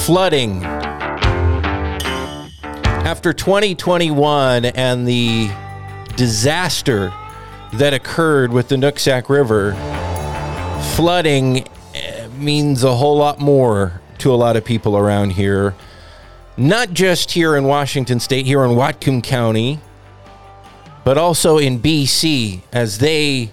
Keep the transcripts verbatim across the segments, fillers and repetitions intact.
Flooding. After twenty twenty-one and the disaster that occurred with the Nooksack River, flooding means a whole lot more to a lot of people around here. Not just here in Washington State, here in Whatcom County, but also in B C, as they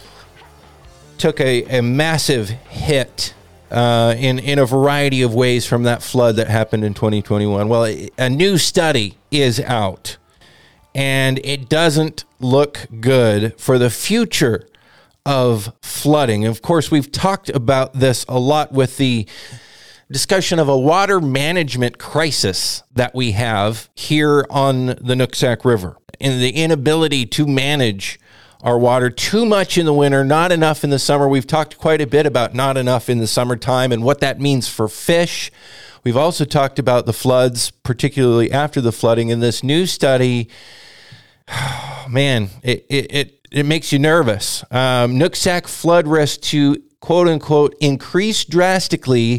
took a, a massive hit uh, in, in a variety of ways from that flood that happened in twenty twenty-one. Well, a new study is out, and it doesn't look good for the future of flooding. Of course, we've talked about this a lot with the discussion of a water management crisis that we have here on the Nooksack River, and the inability to manage our water. Too much in the winter, not enough in the summer. We've talked quite a bit about not enough in the summertime and what that means for fish. We've also talked about the floods, particularly after the flooding. In this new study, oh, man, it, it, it, it makes you nervous. Um, Nooksack flood risk to, quote unquote, increase drastically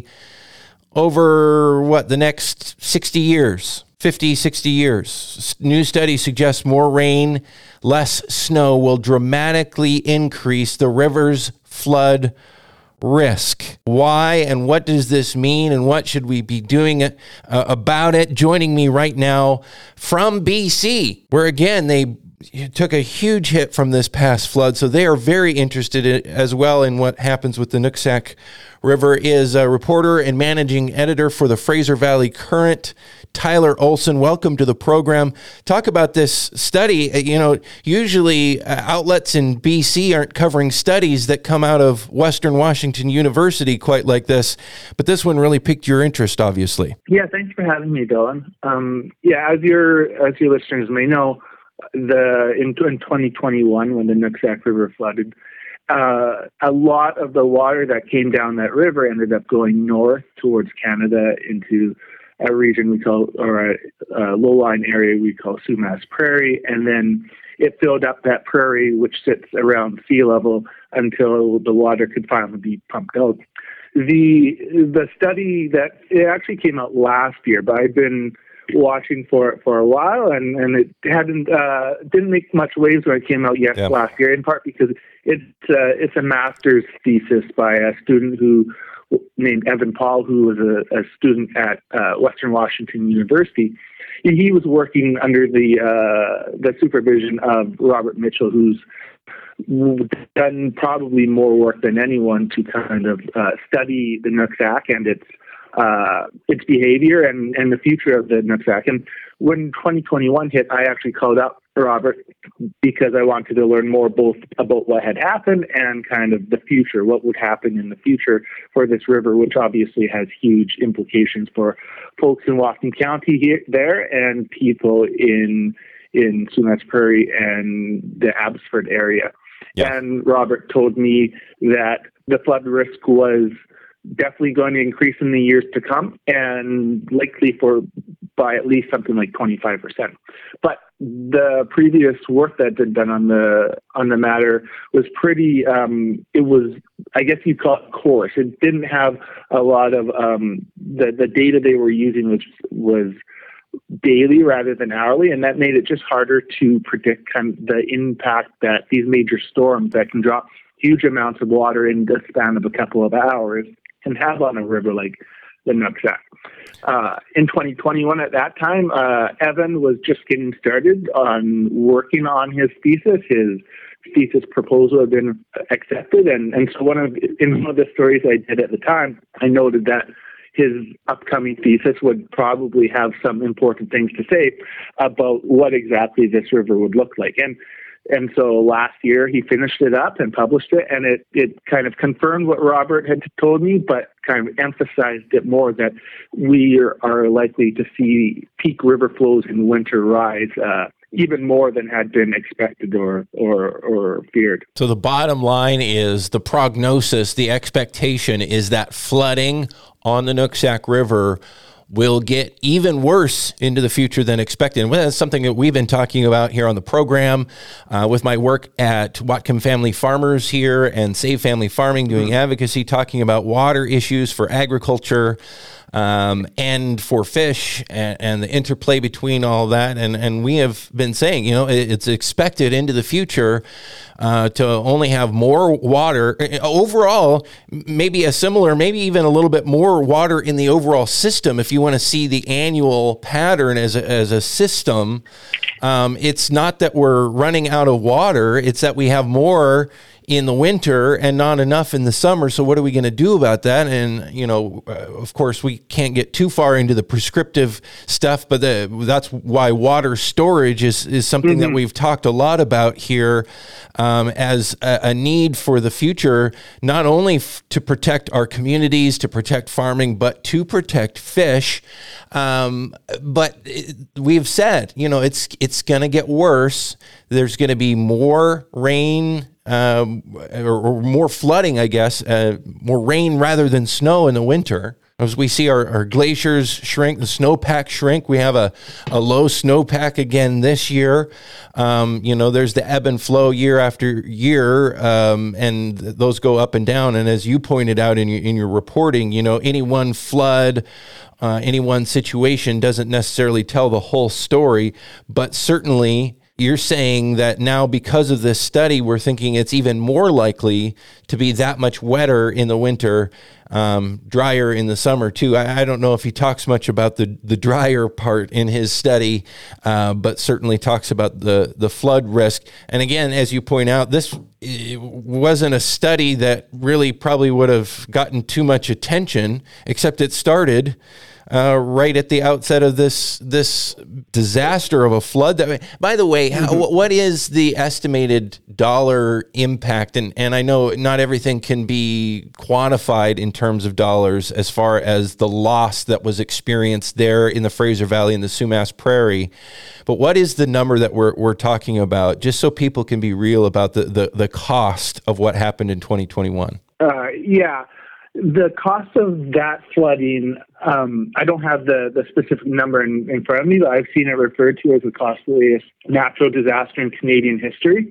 over what, the next sixty years, fifty, sixty years. New study suggests more rain, less snow will dramatically increase the river's flood risk. Why and what does this mean, and what should we be doing uh, about it? Joining me right now from B C, where again they took a huge hit from this past flood, so they are very interested in, as well in what happens with the Nooksack River, is a reporter and managing editor for the Fraser Valley Current, Tyler Olson. Welcome to the program. Talk about this study. You know, usually uh, outlets in B C aren't covering studies that come out of Western Washington University quite like this, but this one really piqued your interest, obviously. Yeah, thanks for having me, Dylan. Um, yeah, as your as your listeners may know, the in, in twenty twenty-one, when the Nooksack River flooded, uh, a lot of the water that came down that river ended up going north towards Canada into a region we call, or a, a low-lying area we call Sumas Prairie, and then it filled up that prairie, which sits around sea level, until the water could finally be pumped out. The the study that it actually came out last year, but I've been watching for it for a while, and, and it hadn't uh, didn't make much waves when it came out yet yeah. last year, in part because it's uh, it's a master's thesis by a student who named Evan Paul, who was a, a student at uh, Western Washington University. He was working under the uh, the supervision of Robert Mitchell, who's done probably more work than anyone to kind of uh, study the Nooksack and its uh, its behavior and, and the future of the Nooksack. And when twenty twenty-one hit, I actually called up Robert because I wanted to learn more both about what had happened and kind of the future, what would happen in the future for this river, which obviously has huge implications for folks in Whatcom County here, there, and people in in Sumas Prairie and the Abbotsford area. Yeah. And Robert told me that the flood risk was definitely going to increase in the years to come, and likely for by at least something like twenty-five percent. But the previous work that had been done on the on the matter was pretty, um, it was, I guess you'd call it coarse. It didn't have a lot of, um, the, the data they were using was, was daily rather than hourly, and that made it just harder to predict kind of the impact that these major storms that can drop huge amounts of water in the span of a couple of hours can have on a river like the Nooksack. Uh, in twenty twenty-one, at that time, uh, Evan was just getting started on working on his thesis. His thesis proposal had been accepted, and, and so one of in one of the stories I did at the time, I noted that his upcoming thesis would probably have some important things to say about what exactly this river would look like. And And so last year he finished it up and published it, and it, it kind of confirmed what Robert had told me, but kind of emphasized it more, that we are, are likely to see peak river flows in winter rise uh, even more than had been expected or, or, or feared. So the bottom line is the prognosis, the expectation is that flooding on the Nooksack River will get even worse into the future than expected. And that's something that we've been talking about here on the program uh, with my work at Whatcom Family Farmers here and Save Family Farming, doing mm-hmm. advocacy, talking about water issues for agriculture. um, and for fish and, and the interplay between all that. And, and we have been saying, you know, it, it's expected into the future uh, to only have more water overall, maybe a similar, maybe even a little bit more water in the overall system. If you want to see the annual pattern as a, as a system, um, it's not that we're running out of water. It's that we have more in the winter and not enough in the summer. So what are we going to do about that? And, you know, uh, of course, we can't get too far into the prescriptive stuff, but the, that's why water storage is, is something mm-hmm. that we've talked a lot about here um, as a, a need for the future, not only f- to protect our communities, to protect farming, but to protect fish. Um, but it, we've said, you know, it's, it's going to get worse. There's going to be more rain, Um, or, or more flooding, I guess, uh, more rain rather than snow in the winter. As we see our, our glaciers shrink, the snowpack shrink, we have a, a low snowpack again this year. Um, you know, there's the ebb and flow year after year, um, and th- those go up and down. And as you pointed out in your, in your reporting, you know, any one flood, uh, any one situation doesn't necessarily tell the whole story, but certainly you're saying that now because of this study, we're thinking it's even more likely to be that much wetter in the winter, um, drier in the summer too. I, I don't know if he talks much about the, the drier part in his study, uh, but certainly talks about the, the flood risk. And again, as you point out, this it wasn't a study that really probably would have gotten too much attention, except it started Uh, right at the outset of this this disaster of a flood. That, by the way, mm-hmm. how, what is the estimated dollar impact? And and I know not everything can be quantified in terms of dollars as far as the loss that was experienced there in the Fraser Valley and the Sumas Prairie. But what is the number that we're we're talking about, just so people can be real about the the, the cost of what happened in twenty twenty-one? Uh, yeah. The cost of that flooding, um, I don't have the, the specific number in, in front of me, but I've seen it referred to as the costliest natural disaster in Canadian history.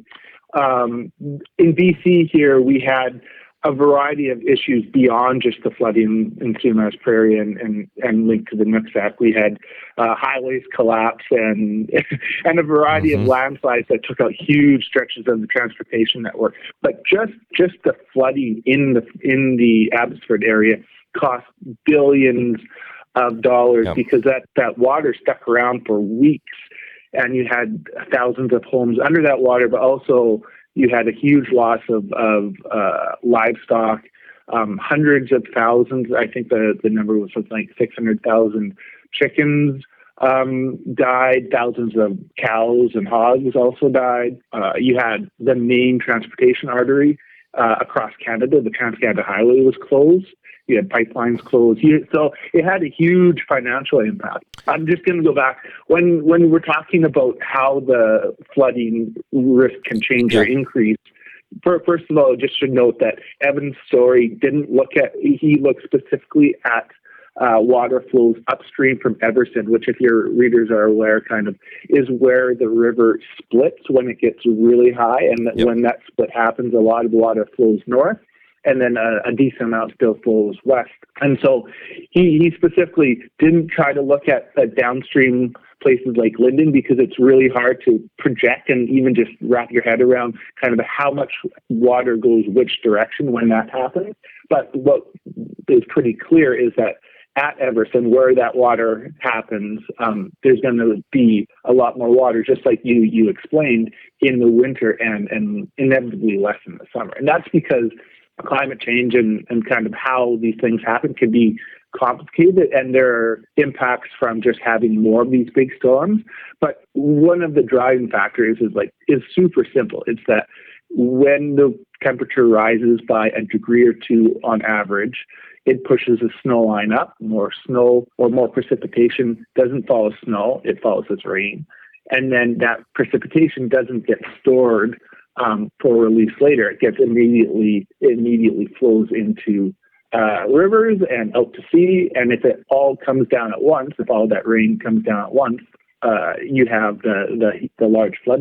Um, in B C here, we had a variety of issues beyond just the flooding in Sumas Prairie and, and, and linked to the Nooksack. We had uh, highways collapse and and a variety mm-hmm. of landslides that took out huge stretches of the transportation network. But just just the flooding in the in the Abbotsford area cost billions of dollars yep. because that, that water stuck around for weeks, and you had thousands of homes under that water, but also you had a huge loss of, of uh, livestock, um, hundreds of thousands. I think the, the number was something like six hundred thousand chickens um, died. Thousands of cows and hogs also died. Uh, you had the main transportation artery uh, across Canada. The Trans-Canada Highway was closed. You had pipelines closed. You, so it had a huge financial impact. I'm just going to go back. When when we're talking about how the flooding risk can change yeah. or increase, for, first of all, just should note that Evan's story didn't look at, he looked specifically at uh, water flows upstream from Everson, which, if your readers are aware, kind of is where the river splits when it gets really high. And that yep. when that split happens, a lot of water flows north, and then a, a decent amount still flows west. And so he, he specifically didn't try to look at, at downstream places like Linden, because it's really hard to project and even just wrap your head around kind of how much water goes which direction when that happens. But what is pretty clear is that at Everson, where that water happens, um, there's going to be a lot more water, just like you you explained, in the winter and, and inevitably less in the summer. And that's because climate change and, and kind of how these things happen can be complicated, and there are impacts from just having more of these big storms. But one of the driving factors is like is super simple. It's that when the temperature rises by a degree or two on average, it pushes the snow line up. More snow or more precipitation doesn't follow snow, it follows as rain. And then that precipitation doesn't get stored um, for release later. It gets immediately, it immediately flows into uh, rivers and out to sea. And if it all comes down at once, if all that rain comes down at once, uh, you have the, the, the large flood risks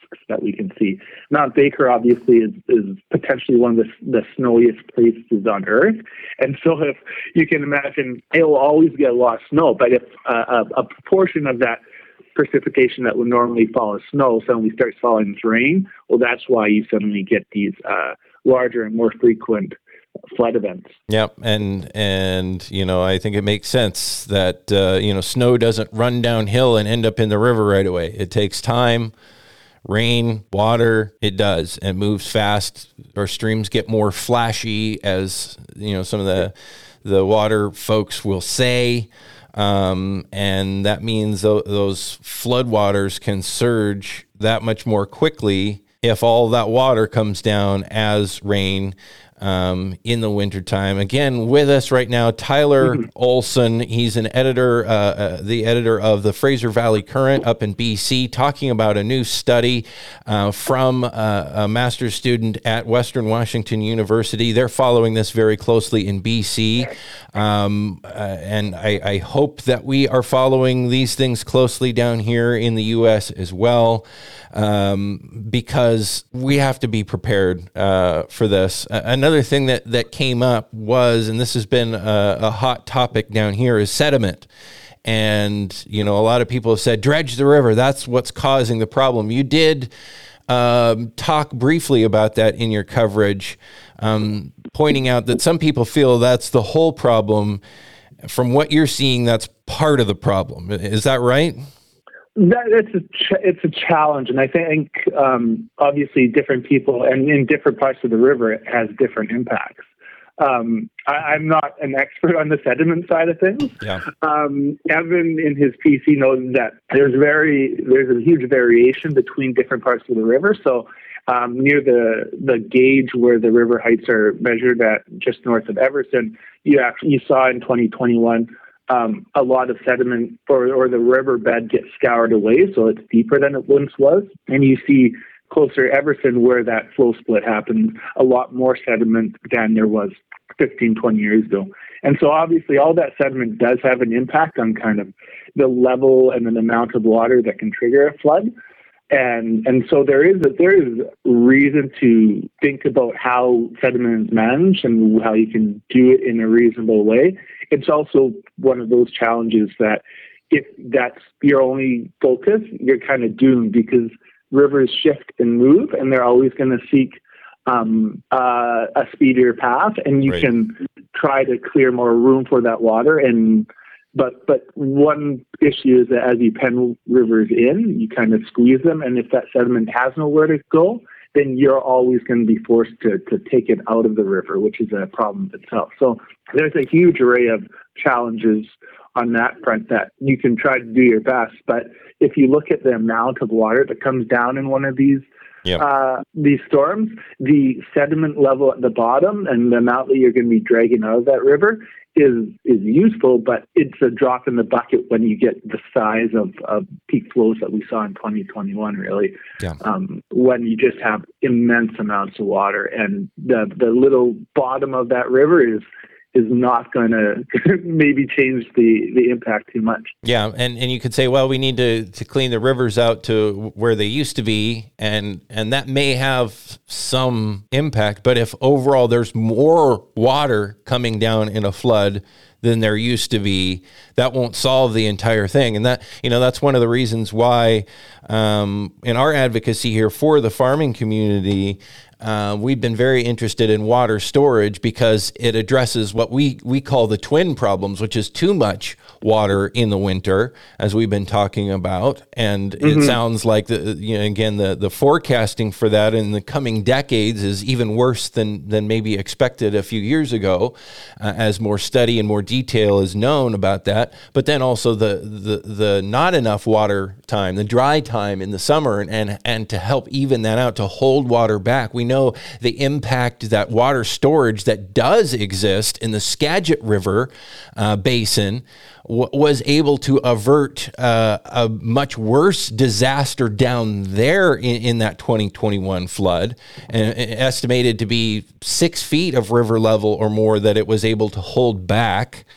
that we can see. Mount Baker obviously is, is potentially one of the, the snowiest places on Earth. And so if you can imagine, it will always get a lot of snow, but if uh, a, a proportion of that precipitation that would normally fall as snow suddenly starts falling as rain, well, that's why you suddenly get these uh, larger and more frequent flood events. Yep. And, and, you know, I think it makes sense that, uh, you know, snow doesn't run downhill and end up in the river right away. It takes time, rain, water, it does. It moves fast. Our streams get more flashy, as, you know, some of the, the water folks will say. Um, and that means th- those floodwaters can surge that much more quickly if all that water comes down as rain um, in the wintertime. Again, with us right now, Tyler mm-hmm. Olson. He's an editor, uh, uh, the editor of the Fraser Valley Current up in B C, talking about a new study uh, from uh, a master's student at Western Washington University. They're following this very closely in B C, um, uh, and I, I hope that we are following these things closely down here in the U S as well. Um, because we have to be prepared uh, for this. Uh, another thing that, that came up was, and this has been a, a hot topic down here, is sediment. And, you know, a lot of people have said, dredge the river. That's what's causing the problem. You did um, talk briefly about that in your coverage, um, pointing out that some people feel that's the whole problem. From what you're seeing, that's part of the problem. Is that right? That, it's a ch- it's a challenge, and I think um, obviously different people and in different parts of the river it has different impacts. Um, I, I'm not an expert on the sediment side of things. Yeah. Um, Evan in his piece he knows that there's very there's a huge variation between different parts of the river. So um, near the the gauge where the river heights are measured at just north of Everson, you actually you saw in twenty twenty-one. Um, a lot of sediment or, or the riverbed gets scoured away, so it's deeper than it once was. And you see closer to Everson where that flow split happened, a lot more sediment than there was fifteen, twenty years ago. And so obviously all that sediment does have an impact on kind of the level and the amount of water that can trigger a flood. And and so there is a, there is reason to think about how sediment is managed and how you can do it in a reasonable way. It's also one of those challenges that if that's your only focus, you're kind of doomed because rivers shift and move, and they're always going to seek um, uh, a speedier path, and you right. can try to clear more room for that water. And but but one issue is that as you pen rivers in, you kind of squeeze them, and if that sediment has nowhere to go, then you're always going to be forced to, to take it out of the river, which is a problem itself. So there's a huge array of challenges on that front that you can try to do your best. But if you look at the amount of water that comes down in one of these yep. uh, these storms, the sediment level at the bottom and the amount that you're going to be dragging out of that river is is useful, but it's a drop in the bucket when you get the size of, of peak flows that we saw in twenty twenty-one, really, yeah. um, when you just have immense amounts of water. And the, the little bottom of that river is is not going to maybe change the, the impact too much. Yeah, and, and you could say, well, we need to, to clean the rivers out to where they used to be, and and that may have some impact, but if overall there's more water coming down in a flood than there used to be, that won't solve the entire thing. And that, you know, that's one of the reasons why um, in our advocacy here for the farming community, Uh, we've been very interested in water storage because it addresses what we, we call the twin problems, which is too much water in the winter, as we've been talking about. And mm-hmm. it sounds like, the you know, again, the, the forecasting for that in the coming decades is even worse than, than maybe expected a few years ago, uh, as more study and more detail is known about that. But then also the, the, the not enough water time, the dry time in the summer, and, and, and to help even that out, to hold water back. We know know the impact that water storage that does exist in the Skagit River uh, basin w- was able to avert uh, a much worse disaster down there in, in that twenty twenty-one flood, and estimated to be six feet of river level or more that it was able to hold back.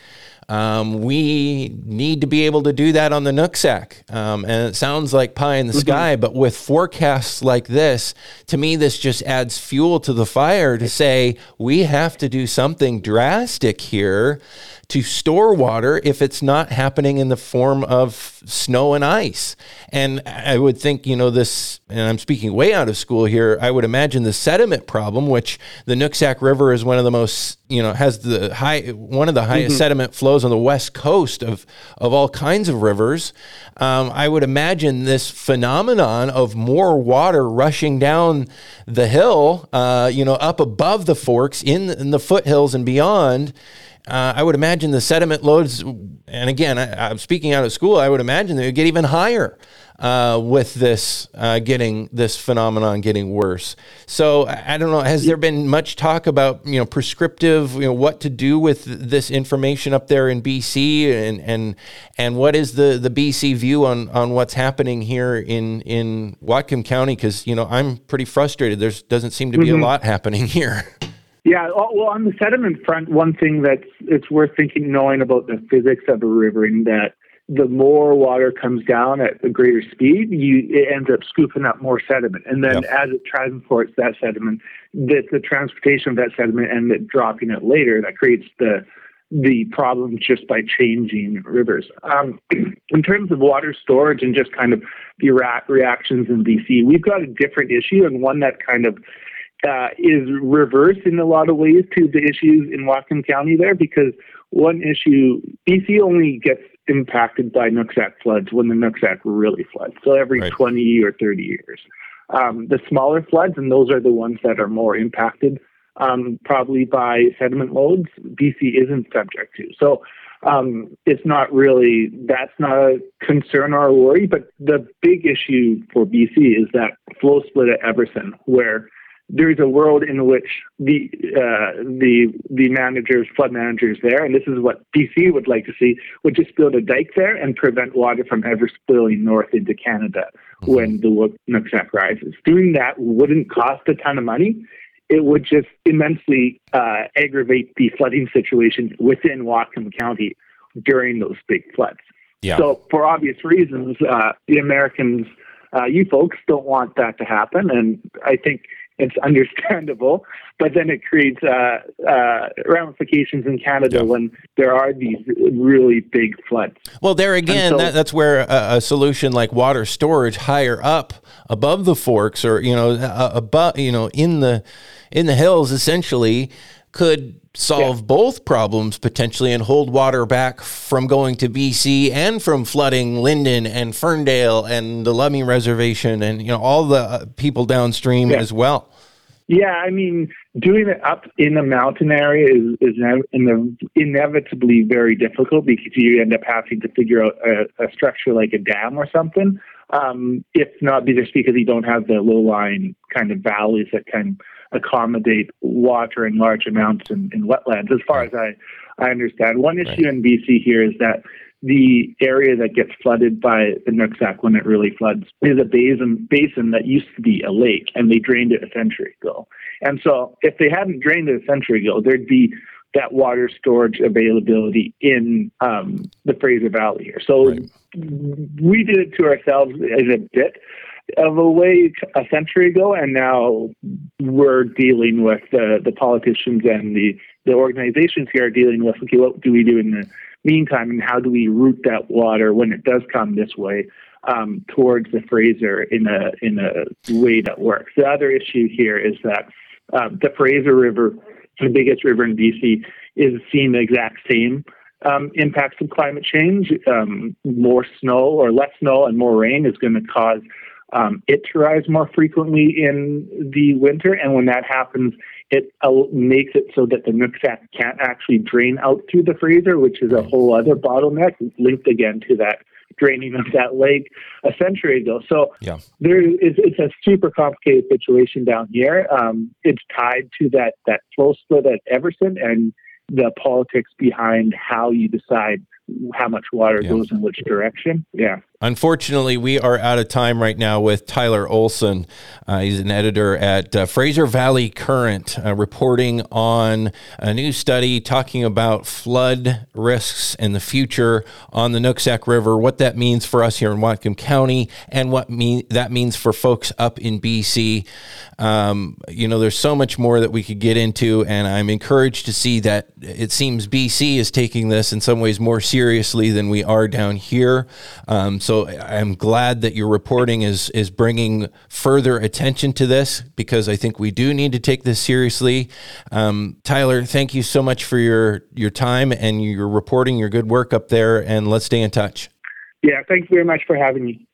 Um, we need to be able to do that on the Nooksack. Um, and it sounds like pie in the mm-hmm. sky, but with forecasts like this, to me, this just adds fuel to the fire to say we have to do something drastic here to store water if it's not happening in the form of snow and ice. And I would think, you know, this, and I'm speaking way out of school here, I would imagine the sediment problem, which the Nooksack River is one of the most, you know, has the high, one of the highest mm-hmm. sediment flows on the west coast of, of all kinds of rivers. Um, I would imagine this phenomenon of more water rushing down the hill, uh, you know, up above the forks in, in the foothills and beyond. Uh, I would imagine the sediment loads, and again, I, I'm speaking out of school, I would imagine they would get even higher uh, with this uh, getting, this phenomenon getting worse. So I, I don't know, has there been much talk about, you know, prescriptive, you know, what to do with this information up there in B C, and and and what is the, the B C view on, on what's happening here in, in Whatcom County? Because, you know, I'm pretty frustrated. There doesn't seem to be mm-hmm. a lot happening here. Yeah, well, on the sediment front, one thing that's it's worth thinking, knowing about the physics of a river, in that the more water comes down at a greater speed, you it ends up scooping up more sediment, and then yep. as it transports that sediment, the, the transportation of that sediment and it dropping it later, that creates the the problem just by changing rivers. Um, in terms of water storage and just kind of the rea- reactions in B C, we've got a different issue, and one that kind of Uh, is reversed in a lot of ways to the issues in Whatcom County there, because one issue, B C only gets impacted by Nooksack floods when the Nooksack really floods, so every right. twenty or thirty years. Um, the smaller floods, and those are the ones that are more impacted um, probably by sediment loads, B C isn't subject to. So um, it's not really, that's not a concern or a worry, but the big issue for B C is that flow split at Everson, where there's a world in which the uh, the the managers, flood managers there, and this is what B C would like to see, would just build a dike there and prevent water from ever spilling north into Canada mm-hmm. when the Nooksack rises. Doing that wouldn't cost a ton of money. It would just immensely uh, aggravate the flooding situation within Whatcom County during those big floods. Yeah. So for obvious reasons, uh, the Americans, uh, you folks don't want that to happen, and I think it's understandable, but then it creates uh, uh, ramifications in Canada yeah. when there are these really big floods. Well, there again, so, that, that's where a, a solution like water storage higher up above the forks, or you know, uh, above, you know, in the in the hills, essentially, could solve yeah. both problems potentially and hold water back from going to B C and from flooding Linden and Ferndale and the Lummi Reservation and, you know, all the uh, people downstream yeah. as well. Yeah, I mean, doing it up in a mountain area is, is inevitably very difficult, because you end up having to figure out a, a structure like a dam or something, um, if not just because you don't have the low-lying kind of valleys that can accommodate water in large amounts in, in wetlands, as far as I, I understand. One issue right. in B C here is that the area that gets flooded by the Nooksack when it really floods is a basin, basin that used to be a lake, and they drained it a century ago. And so if they hadn't drained it a century ago, there'd be that water storage availability in um, the Fraser Valley here. So right. we did it to ourselves in a bit of a way a century ago, and now we're dealing with the, the politicians and the, the organizations here are dealing with, okay, what do we do in the meantime, and how do we route that water when it does come this way um, towards the Fraser in a in a way that works? The other issue here is that um, the Fraser River, the biggest river in B C, is seeing the exact same um, impacts of climate change. Um, more snow or less snow and more rain is going to cause um, it to rise more frequently in the winter, and when that happens, it uh, makes it so that the Nooksack can't actually drain out through the Fraser, which is a whole other bottleneck linked again to that draining of that lake a century ago. So yeah. there is, it's a super complicated situation down here. Um, it's tied to that, that flow split at Everson and the politics behind how you decide how much water yeah. goes in which direction. Yeah. Unfortunately, we are out of time right now with Tyler Olson. Uh, he's an editor at uh, Fraser Valley Current, uh, reporting on a new study talking about flood risks in the future on the Nooksack River, what that means for us here in Whatcom County, and what mean, that means for folks up in B C. Um, you know, there's so much more that we could get into, and I'm encouraged to see that it seems B C is taking this in some ways more seriously than we are down here. Um, So I'm glad that your reporting is is bringing further attention to this, because I think we do need to take this seriously. Um, Tyler, thank you so much for your, your time and your reporting, your good work up there, and let's stay in touch. Yeah, thanks very much for having me.